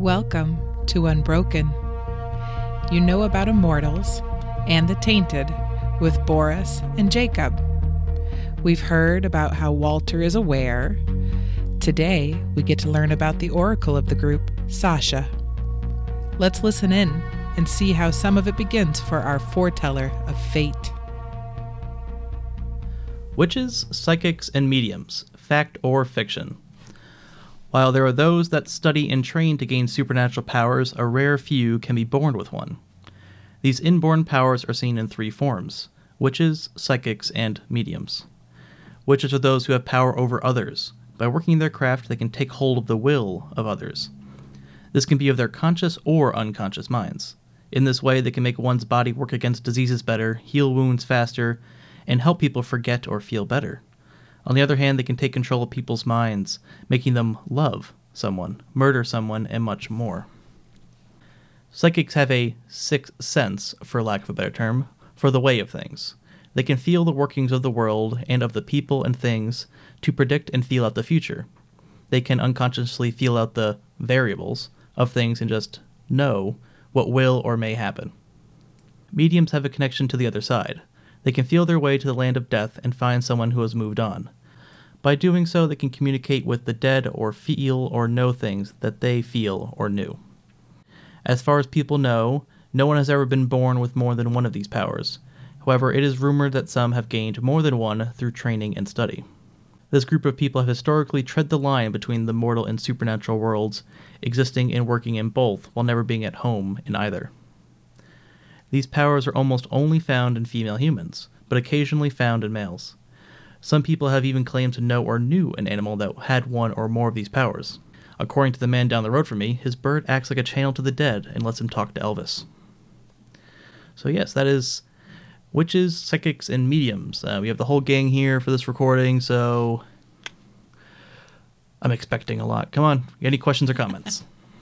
Welcome to Unbroken. You know about Immortals and the Tainted with Boris and Jacob. We've heard about how Walter is aware. Today, we get to learn about the oracle of the group, Sasha. Let's listen in and see how some of it begins for our foreteller of fate. Witches, psychics, and mediums, fact or fiction. While there are those that study and train to gain supernatural powers, a rare few can be born with one. These inborn powers are seen in three forms: witches, psychics, and mediums. Witches are those who have power over others. By working their craft, they can take hold of the will of others. This can be of their conscious or unconscious minds. In this way, they can make one's body work against diseases better, heal wounds faster, and help people forget or feel better. On the other hand, they can take control of people's minds, making them love someone, murder someone, and much more. Psychics have a sixth sense, for lack of a better term, for the way of things. They can feel the workings of the world and of the people and things to predict and feel out the future. They can unconsciously feel out the variables of things and just know what will or may happen. Mediums have a connection to the other side. They can feel their way to the land of death and find someone who has moved on. By doing so, they can communicate with the dead or feel or know things that they feel or knew. As far as people know, no one has ever been born with more than one of these powers. However, it is rumored that some have gained more than one through training and study. This group of people have historically tread the line between the mortal and supernatural worlds, existing and working in both while never being at home in either. These powers are almost only found in female humans, but occasionally found in males. Some people have even claimed to know or knew an animal that had one or more of these powers. According to the man down the road from me, his bird acts like a channel to the dead and lets him talk to Elvis. So yes, that is witches, psychics, and mediums. We have the whole gang here for this recording, so I'm expecting a lot. Come on, any questions or comments?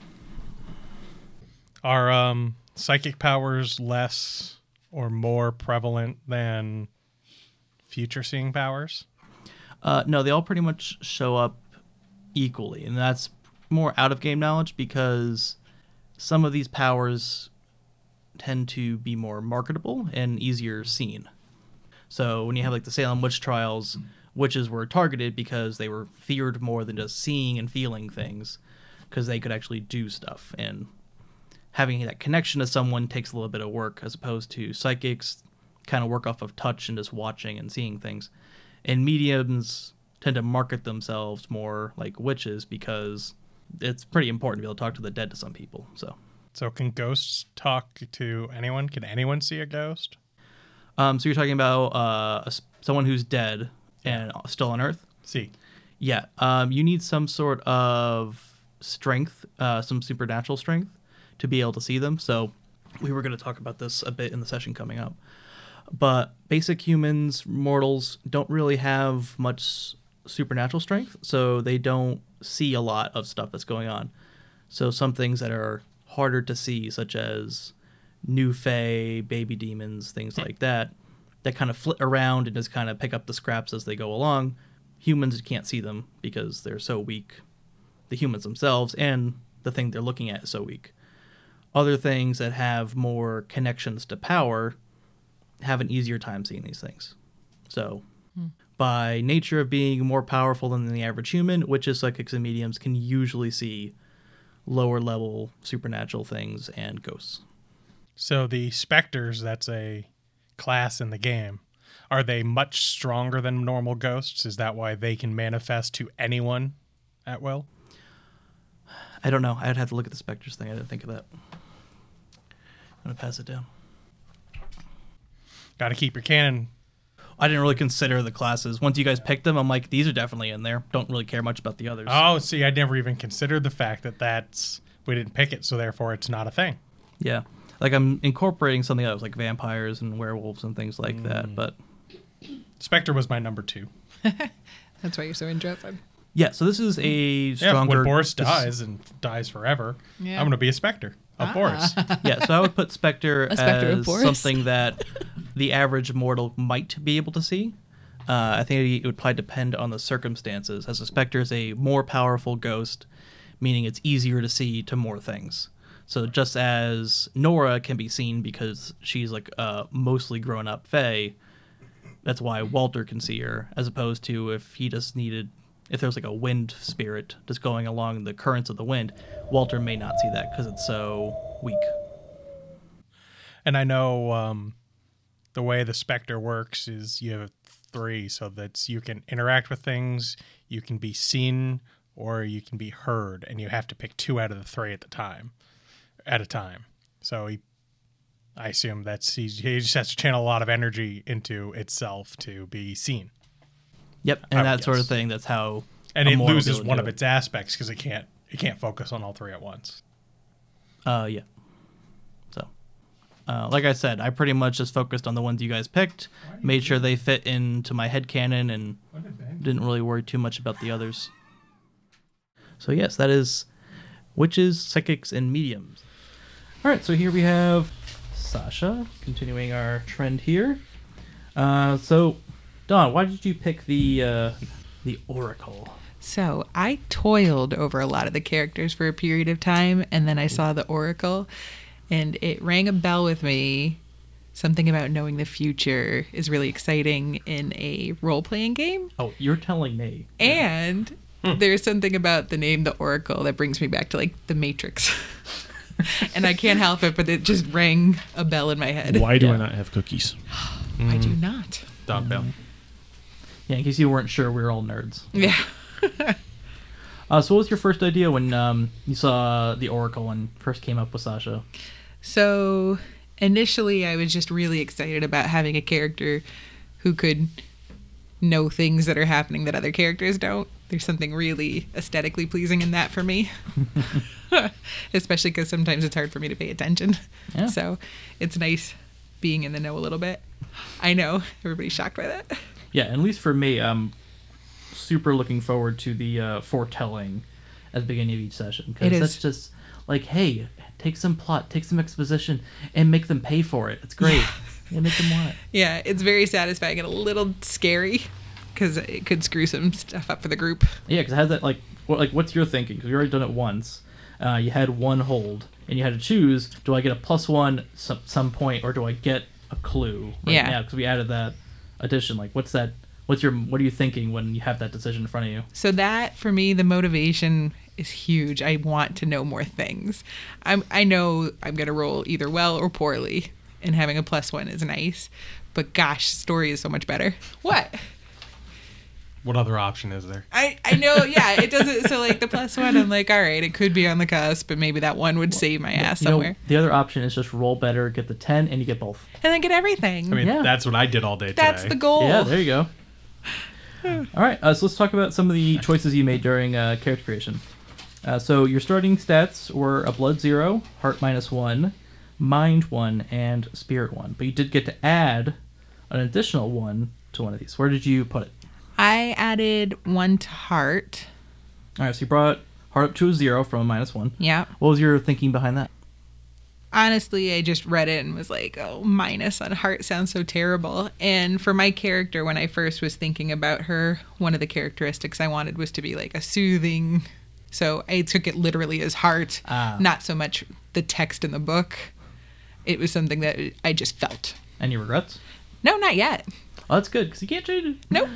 Are psychic powers less or more prevalent than future-seeing powers? No, they all pretty much show up equally, and that's more out-of-game knowledge because some of these powers tend to be more marketable and easier seen. So when you have like the Salem witch trials, witches were targeted because they were feared more than just seeing and feeling things, because they could actually do stuff, and having that connection to someone takes a little bit of work, as opposed to psychics kind of work off of touch and just watching and seeing things. And mediums tend to market themselves more like witches because it's pretty important to be able to talk to the dead to some people. So can ghosts talk to anyone? Can anyone see a ghost? So you're talking about someone who's dead and still on Earth? See. Yeah. You need some sort of strength, some supernatural strength, to be able to see them. So we were going to talk about this a bit in the session coming up. But basic humans, mortals, don't really have much supernatural strength, so they don't see a lot of stuff that's going on. So some things that are harder to see, such as new fae, baby demons, things like that kind of flit around and just kind of pick up the scraps as they go along. Humans can't see them because they're so weak. The humans themselves and the thing they're looking at is so weak. Other things that have more connections to power have an easier time seeing these things. So, by nature of being more powerful than the average human, witches, psychics, and mediums can usually see lower level supernatural things and ghosts. So the specters, that's a class in the game, are they much stronger than normal ghosts? Is that why they can manifest to anyone at will? I don't know. I'd have to look at the specters thing. I didn't think of that. I'm going to pass it down. Got to keep your canon. I didn't really consider the classes. Once you guys picked them, I'm like, these are definitely in there. Don't really care much about the others. Oh, see, I never even considered the fact that we didn't pick it, so therefore it's not a thing. Yeah. Like, I'm incorporating something else, like vampires and werewolves and things like that, but... Spectre was my number 2. That's why you're so interested. Yeah, so this is a stronger... Yeah, when Boris dies and dies forever, I'm going to be a Spectre of Boris. Yeah, so I would put Spectre Spectre of as Boris. something that the average mortal might be able to see. I think it would probably depend on the circumstances, as a Spectre is a more powerful ghost, meaning it's easier to see to more things. So just as Nora can be seen because she's like a mostly grown up Fae, that's why Walter can see her, as opposed to if there's like a wind spirit just going along the currents of the wind, Walter may not see that because it's so weak. And I know the way the Spectre works is you have 3, so that you can interact with things, you can be seen, or you can be heard, and you have to pick 2 out of the 3 at a time. So I assume he just has to channel a lot of energy into itself to be seen. Yep, and that sort of thing. That's how. And it loses one of its aspects because it can't focus on all 3 at once. Yeah. So, like I said, I pretty much just focused on the ones you guys picked, made sure they fit into my headcanon, and didn't really worry too much about the others. So yes, that is witches, psychics, and mediums. All right, so here we have Sasha, continuing our trend here. So, Dawn, why did you pick the Oracle? So I toiled over a lot of the characters for a period of time, and then I saw the Oracle, and it rang a bell with me. Something about knowing the future is really exciting in a role-playing game. Oh, you're telling me. And there's something about the name, the Oracle, that brings me back to, like, The Matrix. And I can't help it, but it just rang a bell in my head. Why do I not have cookies? I do not. Dog bell. Yeah, in case you weren't sure, we're all nerds. Yeah. So what was your first idea when you saw the Oracle and first came up with Sasha? So initially I was just really excited about having a character who could know things that are happening that other characters don't. There's something really aesthetically pleasing in that for me. Especially because sometimes it's hard for me to pay attention. Yeah. So it's nice being in the know a little bit. I know everybody's shocked by that. Yeah, at least for me, I'm super looking forward to the foretelling at the beginning of each session. Because that's just like, hey, take some plot, take some exposition, and make them pay for it. It's great. Yeah, make them want it. Yeah, it's very satisfying and a little scary because it could screw some stuff up for the group. Yeah, because it has that, what's your thinking? Because you already done it once. You had one hold, and you had to choose, do I get a +1 some point, or do I get a clue now? Because we added that addition. Like, what are you thinking when you have that decision in front of you? So that, for me, the motivation is huge. I want to know more things. I know I'm going to roll either well or poorly, and having a +1 is nice. But gosh, story is so much better. What? What other option is there? I know, yeah, it doesn't. So, like, the +1, I'm like, all right, it could be on the cusp, but maybe that one would save my ass somewhere. The other option is just roll better, get the 10, and you get both. And then get everything. I mean, that's what I did all day today. That's the goal. Yeah, there you go. All right, so let's talk about some of the choices you made during character creation. So your starting stats were a blood 0, heart -1, mind 1, and spirit 1. But you did get to add an additional 1 to one of these. Where did you put it? I added 1 to heart. All right, so you brought heart up to a 0 from a -1. Yeah. What was your thinking behind that? Honestly, I just read it and was like, oh, minus on heart sounds so terrible. And for my character, when I first was thinking about her, one of the characteristics I wanted was to be like a soothing. So I took it literally as heart, not so much the text in the book. It was something that I just felt. Any regrets? No, not yet. Oh, that's good, because you can't change it. Nope.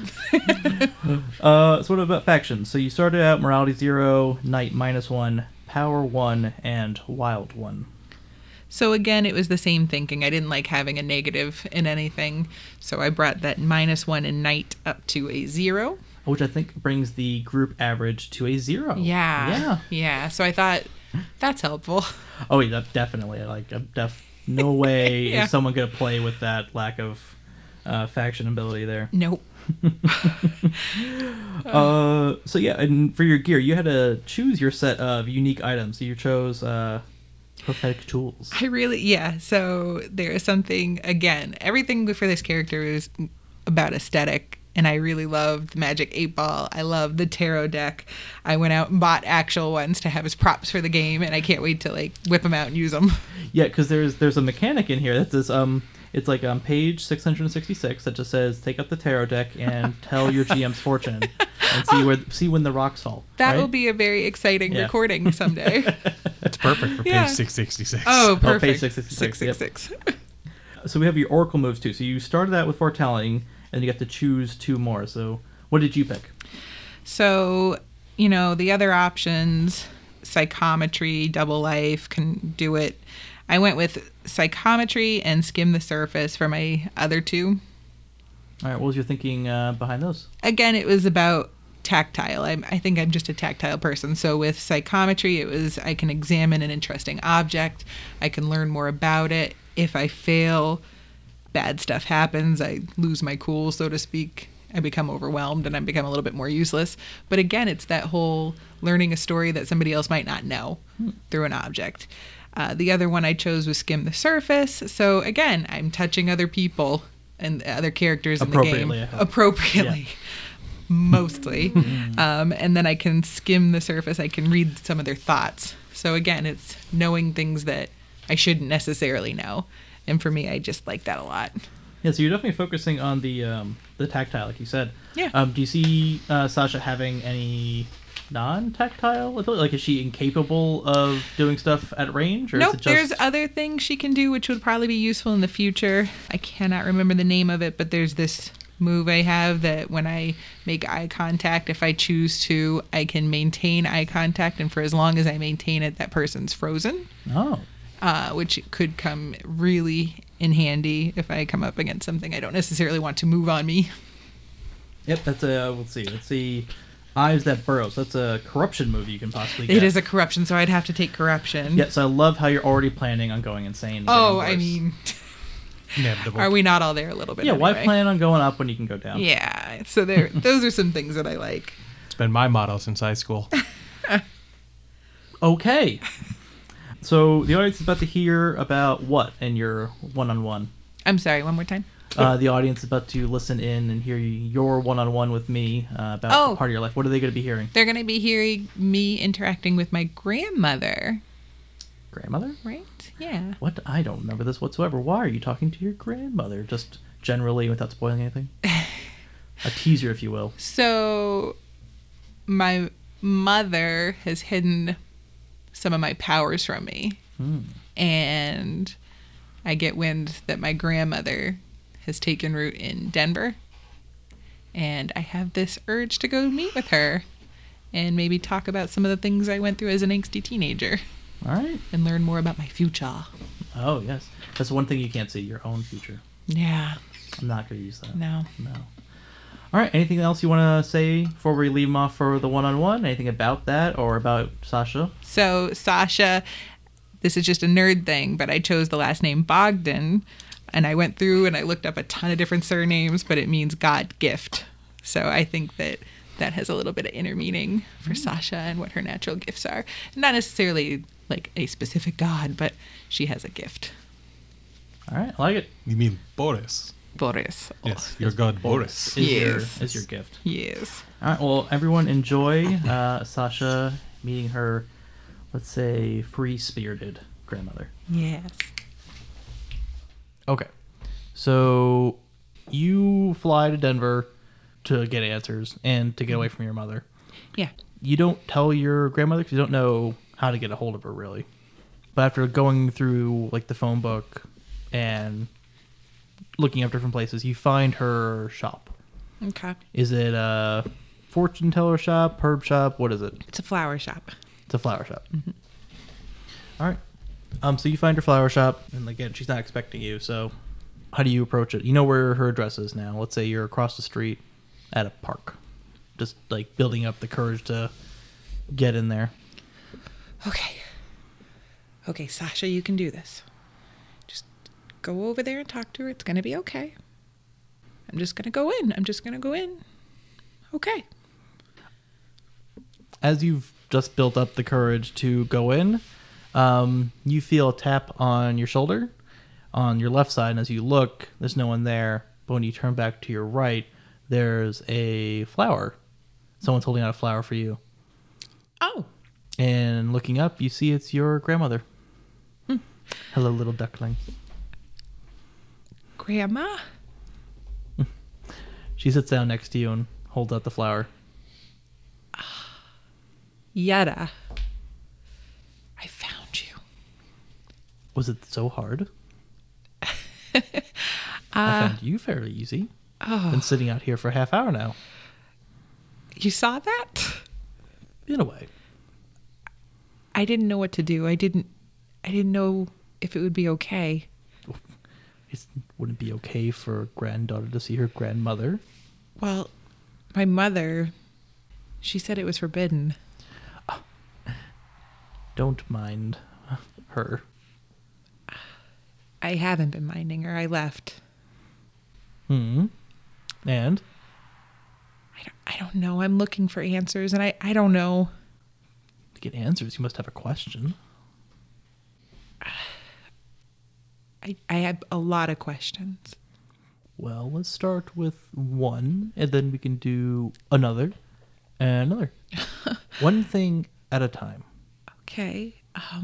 So what about factions? So you started out morality 0, knight -1, power 1, and wild 1. So again, it was the same thinking. I didn't like having a negative in anything. So I brought that -1 in knight up to a 0. Which I think brings the group average to a 0. Yeah. So I thought, that's helpful. Oh, yeah, definitely. No way Yeah. is someone going to play with that lack of faction ability there. Nope. So yeah, and for your gear, you had to choose your set of unique items. So you chose prophetic tools. So there is something, again, everything for this character is about aesthetic. And I really loved the Magic 8 Ball. I love the tarot deck. I went out and bought actual ones to have as props for the game, and I can't wait to whip them out and use them. Yeah, because there's a mechanic in here that says It's like on page 666 that just says, take up the tarot deck and tell your GM's fortune and see when the rocks fall. That right? will be a very exciting Yeah. recording someday. It's perfect for Yeah. page 666. Oh, page perfect. 666, yep. 666. So we have your oracle moves too. So you started out with foretelling, and you get to choose 2 more. So what did you pick? So, the other options, psychometry, double life, can do it. I went with psychometry and skim the surface for my other 2. All right, what was your thinking behind those? Again, it was about tactile. I think I'm just a tactile person. So with psychometry, it was I can examine an interesting object. I can learn more about it. If I fail, bad stuff happens. I lose my cool, so to speak. I become overwhelmed and I become a little bit more useless. But again, it's that whole learning a story that somebody else might not know through an object. The other one I chose was skim the surface. So again, I'm touching other people and other characters in the game. I hope. Appropriately. Yeah. Mostly. And then I can skim the surface. I can read some of their thoughts. So again, it's knowing things that I shouldn't necessarily know. And for me, I just like that a lot. Yeah, so you're definitely focusing on the tactile, like you said. Yeah. Do you see Sasha having any non-tactile ability? Like, is she incapable of doing stuff at range? Or Nope, is it just... there's other things she can do which would probably be useful in the future. I cannot remember the name of it, but there's this move I have that when I make eye contact, if I choose to, I can maintain eye contact, and for as long as I maintain it, that person's frozen. Oh. Which could come really in handy if I come up against something I don't necessarily want to move on me. Yep, that's a... Let's see. Eyes That Burrow. So that's a corruption move you can possibly get. It is a corruption, so I'd have to take corruption. Yeah, so I love how you're already planning on going insane. And Oh, getting I worse. mean, Inevitable. are we not all there a little bit? Yeah, why anyway? plan on going up when you can go down? Yeah, so those are some things that I like. It's been my motto since high school. Okay. So the audience is about to hear about what in your one-on-one? I'm sorry, one more time. The audience is about to listen in and hear your one-on-one with me about part of your life. What are they going to be hearing? They're going to be hearing me interacting with my grandmother, Grandmother? right? Yeah. What? I don't remember this whatsoever. Why are you talking to your grandmother? Just generally without spoiling anything? A teaser, if you will. So my mother has hidden some of my powers from me. And I get wind that my grandmother has taken root in Denver. And I have this urge to go meet with her and maybe talk about some of the things I went through as an angsty teenager All right. and learn more about my future. Oh, yes. That's one thing you can't see, your own future. Yeah. I'm not going to use that. No. All right. Anything else you want to say before we leave them off for the one-on-one? Anything about that or about Sasha? So Sasha, this is just a nerd thing, but I chose the last name Bogdan, and I went through and I looked up a ton of different surnames, but it means God gift. So I think that has a little bit of inner meaning for Sasha and what her natural gifts are. Not necessarily like a specific god, but she has a gift. All right. I like it. You mean Boris? Boris. Yes, your god Boris. Yes. Is your gift. Yes. All right. Well, everyone enjoy Sasha meeting her, let's say, free-spirited grandmother. Yes. Okay. So you fly to Denver to get answers and to get away from your mother. Yeah. You don't tell your grandmother because you don't know how to get a hold of her, really. But after going through, like, the phone book and looking up different places, you find her shop. Okay. Is it a fortune teller shop, herb shop? What is it? It's a flower shop. It's a flower shop. Mm-hmm. All right. So you find her flower shop, and again, she's not expecting you. So how do you approach it? You know where her address is now. Let's say you're across the street at a park, just like building up the courage to get in there. Okay, Sasha, you can do this. Just go over there and talk to her. It's going to be okay. I'm just going to go in. Okay. As you've just built up the courage to go in, you feel a tap on your shoulder on your left side, and as you look, there's no one there. But when you turn back to your right, there's a flower. Someone's holding out a flower for you. Oh. And looking up, you see it's your grandmother. Hello, little duckling. Grandma? She sits down next to you and holds out the flower. Yetta. I found you. Was it so hard? I found you fairly easy. Been sitting out here for a half hour now. You saw that? In a way. I didn't know what to do. I didn't know if it would be okay. Wouldn't it be okay for a granddaughter to see her grandmother? Well, my mother, she said it was forbidden. Don't mind her. I haven't been minding her. I left. And? I don't know. I'm looking for answers, and I don't know. To get answers, you must have a question. I have a lot of questions. Well, let's start with one, and then we can do another and another. One thing at a time. Okay.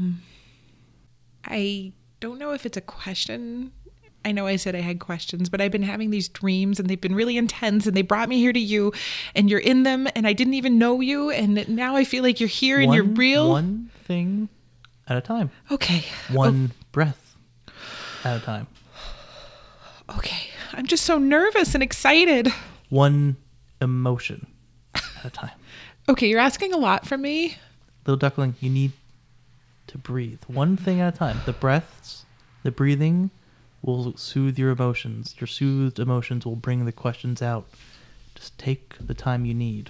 I don't know if it's a question. I know I said I had questions, but I've been having these dreams and they've been really intense and they brought me here to you and you're in them and I didn't even know you and now I feel like you're here and you're real. One thing at a time. Okay. One breath at a time. Okay. I'm just so nervous and excited. One emotion at a time. Okay, you're asking a lot from me. Little duckling, you need to breathe. One thing at a time. The breaths, the breathing will soothe your emotions. Your soothed emotions will bring the questions out. Just take the time you need.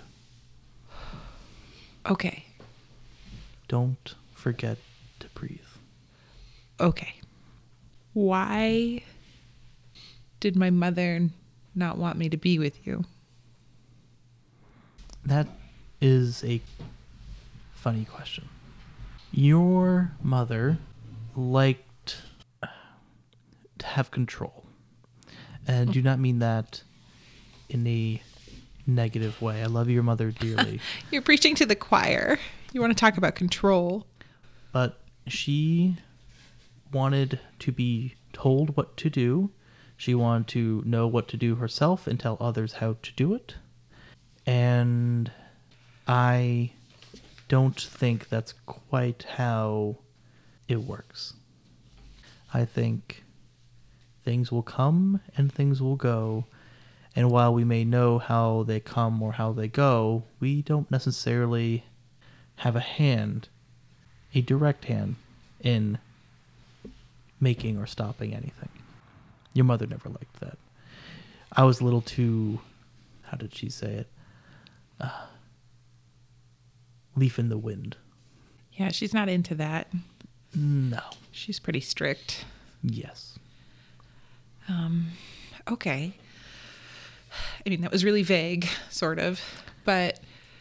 Okay. Don't forget to breathe. Okay. Why did my mother not want me to be with you? That is a funny question. Your mother liked to have control. And I do not mean that in a negative way. I love your mother dearly. You're preaching to the choir. You want to talk about control. But she wanted to be told what to do. She wanted to know what to do herself and tell others how to do it. And I don't think that's quite how it works. I think things will come and things will go. And while we may know how they come or how they go, we don't necessarily have a direct hand in making or stopping anything. Your mother never liked that. I was a little too, how did she say it? Leaf in the wind. Yeah, she's not into that. No. She's pretty strict. Yes. Okay. I mean, that was really vague, sort of. But,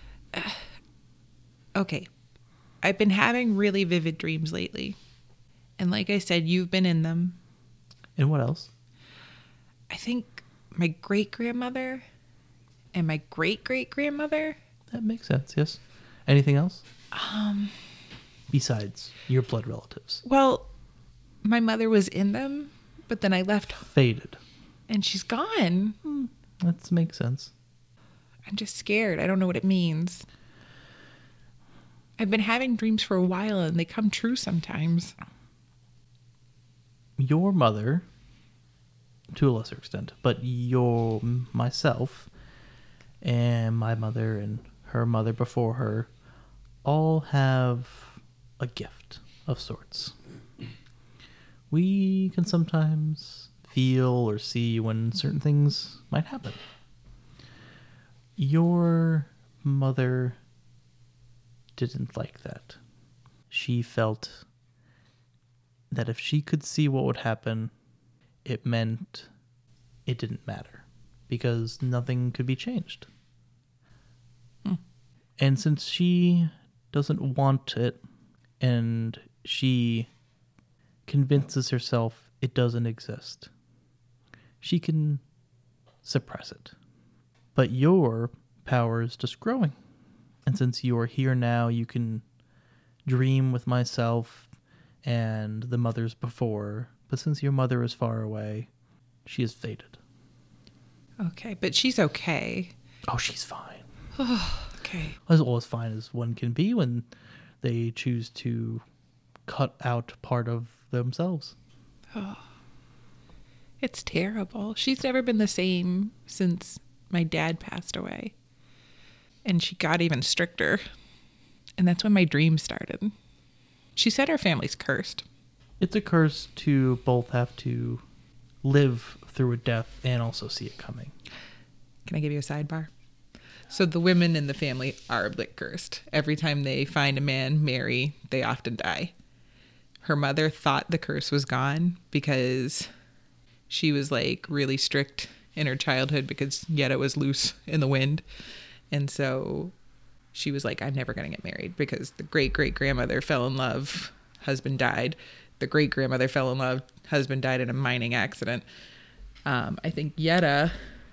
okay. I've been having really vivid dreams lately. And like I said, you've been in them. And what else? I think my great-grandmother and my great-great-grandmother. That makes sense, yes. Anything else? Besides your blood relatives. Well, my mother was in them, but then I left. Faded. And she's gone. That makes sense. I'm just scared. I don't know what it means. I've been having dreams for a while and they come true sometimes. Your mother, to a lesser extent, but myself and my mother and her mother before her all have a gift of sorts. We can sometimes feel or see when certain things might happen. Your mother didn't like that. She felt that if she could see what would happen, it meant it didn't matter because nothing could be changed. And since she doesn't want it and she convinces herself it doesn't exist, she can suppress it. But your power is just growing. And since you are here now, you can dream with myself and the mothers before. But since your mother is far away, She is fated. Okay, but she's okay. Oh, she's fine. Okay. As well as fine as one can be when they choose to cut out part of themselves. It's terrible. She's never been the same since my dad passed away. And she got even stricter. And that's when my dream started. She said our family's cursed. It's a curse to both have to live through a death and also see it coming. Can I give you a sidebar? So the women in the family are like cursed. Every time they find a man, marry, they often die. Her mother thought the curse was gone because she was like really strict in her childhood because Yetta was loose in the wind. And so she was like, I'm never going to get married because the great-great-grandmother fell in love, husband died. The great-grandmother fell in love, husband died in a mining accident. I think Yetta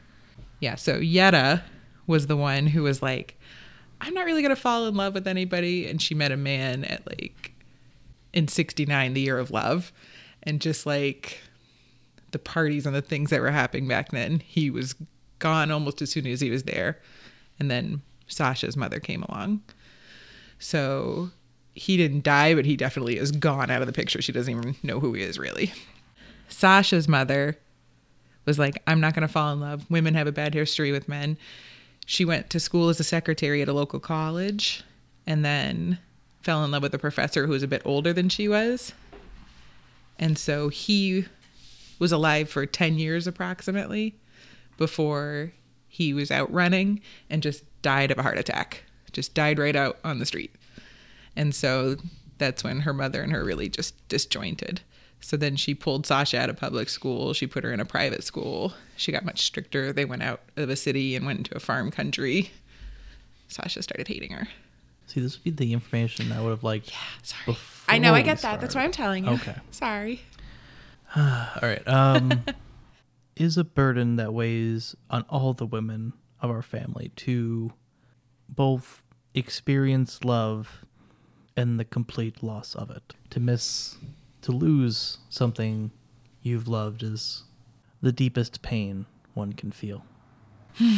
was the one who was like, I'm not really going to fall in love with anybody. And she met a man at like in 69, the year of love. And just like the parties and the things that were happening back then, he was gone almost as soon as he was there. And then Sasha's mother came along. So he didn't die, but he definitely is gone out of the picture. She doesn't even know who he is really. Sasha's mother was like, I'm not going to fall in love. Women have a bad history with men. She went to school as a secretary at a local college and then fell in love with a professor who was a bit older than she was. And so he was alive for 10 years approximately before he was out running and just died of a heart attack. Just died right out on the street. And so that's when her mother and her really just disjointed. So then she pulled Sasha out of public school. She put her in a private school. She got much stricter. They went out of a city and went into a farm country. Sasha started hating her. See, this would be the information I would have liked. Yeah, sorry. Before I know, I we get that. started. That's why I'm telling you. Okay. Sorry. All right. Is a burden that weighs on all the women of our family to both experience love and the complete loss of it. To lose something you've loved is the deepest pain one can feel. My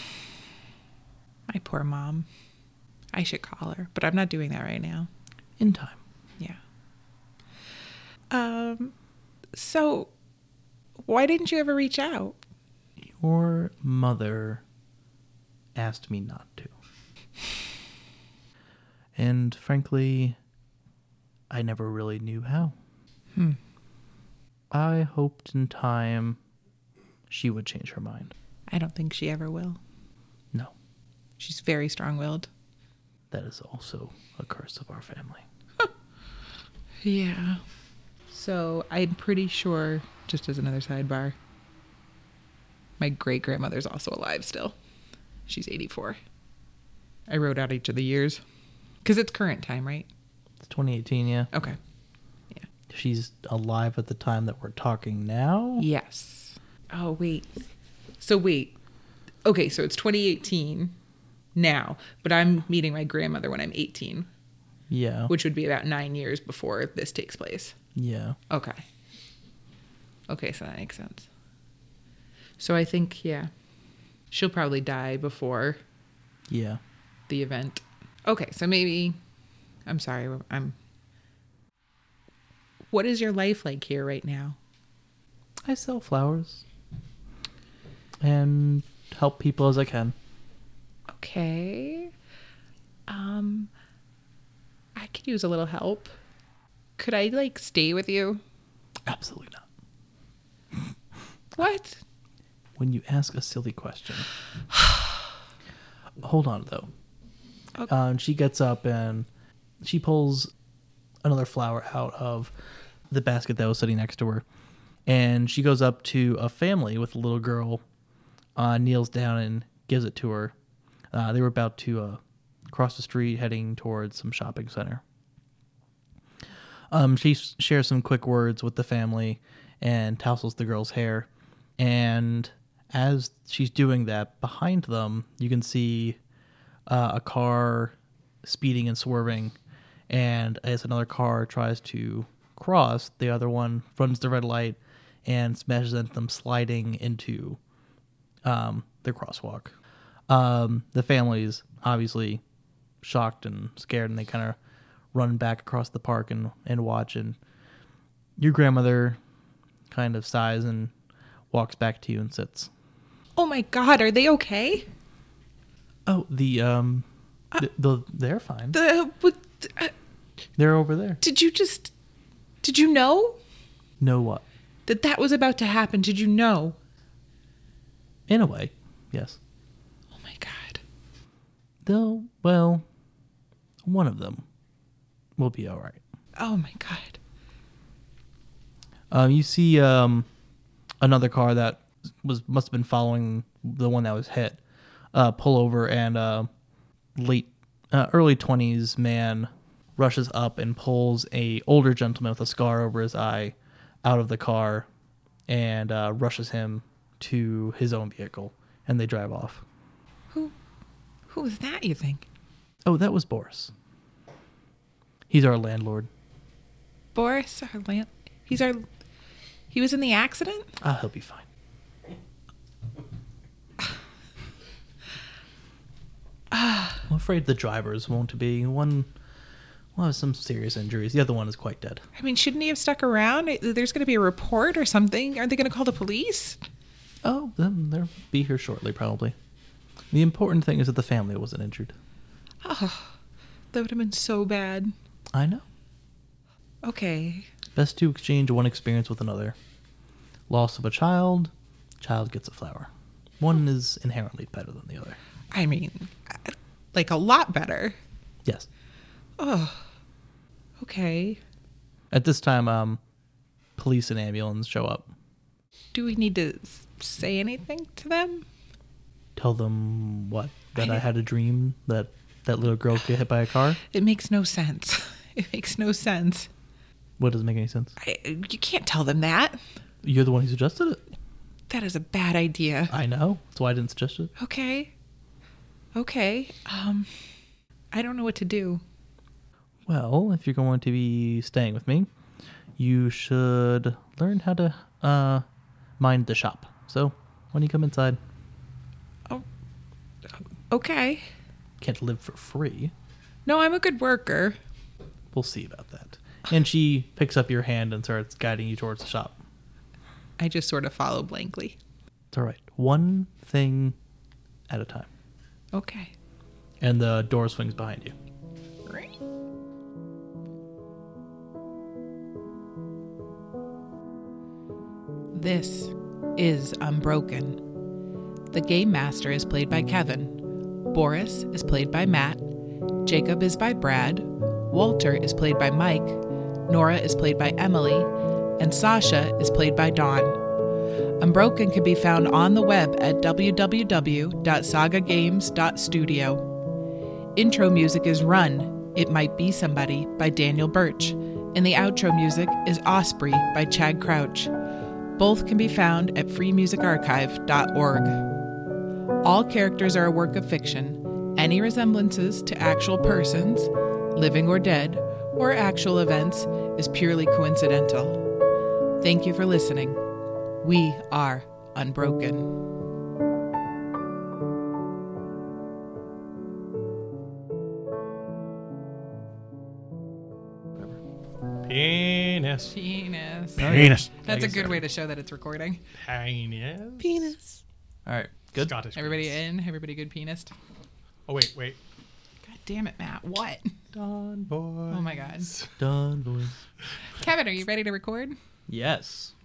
poor mom. I should call her, but I'm not doing that right now. In time. Yeah. So why didn't you ever reach out? Your mother asked me not to. And frankly, I never really knew how. I hoped in time she would change her mind. I don't think she ever will. No, She's very strong-willed. that is also a curse of our family. Yeah. So I'm pretty sure, just as another sidebar, my great-grandmother's also alive still. She's 84. I wrote out each of the years. Because it's current time, right? It's 2018, yeah. Okay. She's alive at the time that we're talking now? Yes. Oh, wait. Okay, so it's 2018 now, but I'm meeting my grandmother when I'm 18, Yeah. which would be about 9 years before this takes place. Yeah. Okay, so that makes sense. So I think, yeah, she'll probably die before Yeah. the event. Okay, so maybe, I'm sorry, what is your life like here right now? I sell flowers and help people as I can. Okay. I could use a little help. Could I, like, stay with you? Absolutely not. What? When you ask a silly question. Hold on, though. Okay. She gets up and she pulls another flower out of the basket that was sitting next to her. And she goes up to a family with a little girl, kneels down and gives it to her. They were about to cross the street heading towards some shopping center. She shares some quick words with the family and tousles the girl's hair. And as she's doing that, behind them, you can see a car speeding and swerving. And as another car tries to cross, the other one runs the red light and smashes into them, sliding into the crosswalk. The family's obviously shocked and scared, and they kind of run back across the park and watch. And your grandmother kind of sighs and walks back to you and sits. Oh my God, are they okay? Oh, they're fine. They're over there. Did you know Know what? that was about to happen? Did you know? In a way, yes. Oh my God. Well, one of them will be all right. Oh my God. You see another car that must have been following the one that was hit pull over, and early 20s man rushes up and pulls a older gentleman with a scar over his eye out of the car and rushes him to his own vehicle, and they drive off. Who was that, you think? Oh, that was Boris. He's our landlord. Boris, he was in the accident? He'll be fine. I'm afraid the drivers won't be. One will have some serious injuries. The other one is quite dead. I mean, shouldn't he have stuck around? There's going to be a report or something. Are they going to call the police? Oh, they'll be here shortly, probably. The important thing is that the family wasn't injured. Oh, that would have been so bad. I know. Okay. Best to exchange one experience with another. Loss of a child gets a flower. One is inherently better than the other. I mean, like a lot better. Yes. Oh, okay. At this time, police and ambulance show up. Do we need to say anything to them? Tell them what? That I had a dream that little girls get hit by a car? It makes no sense. It makes no sense. What doesn't make any sense? You can't tell them that. You're the one who suggested it. That is a bad idea. I know. That's why I didn't suggest it. Okay. I don't know what to do. Well, if you're going to be staying with me, you should learn how to mind the shop. So, when you come inside. Oh, okay. Can't live for free. No, I'm a good worker. We'll see about that. And she picks up your hand and starts guiding you towards the shop. I just sort of follow blankly. It's all right. One thing at a time. Okay. And the door swings behind you. This is Unbroken. The Game Master is played by Kevin. Boris is played by Matt. Jacob is by Brad. Walter is played by Mike. Nora is played by Emily. And Sasha is played by Dawn. Unbroken can be found on the web at www.sagagames.studio. Intro music is Run, It Might Be Somebody by Daniel Birch, and the outro music is Osprey by Chad Crouch. Both can be found at freemusicarchive.org. All characters are a work of fiction. Any resemblances to actual persons, living or dead, or actual events is purely coincidental. Thank you for listening. We are Unbroken. Penis. Penis. Penis. That's a good way to show that it's recording. Penis. All right. Good. Scottish. Everybody penis. in? Everybody good pianist? Oh, wait. God damn it, Matt. What? Dawn boys. Oh my God. Done, boys. Kevin, are you ready to record? Yes.